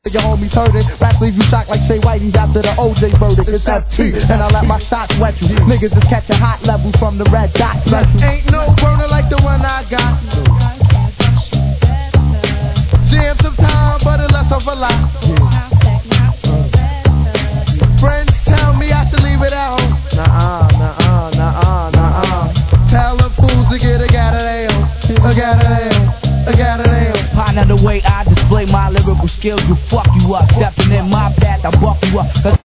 Your homies heard it. Rats leave you shocked like Shay Whitey's after the OJ verdict. It's FT, and I let my shots wet you. Niggas is catching hot levels from the red dot. Ain't no burner like the one I got. Jam some time, but it's less of a lot. Friends tell me I should leave it at home. Nuh-uh. Tell the fools to get a Galileo. Partner, the way I display my lyrical skills, you fuck you up. Stepping in my path, I buck you up.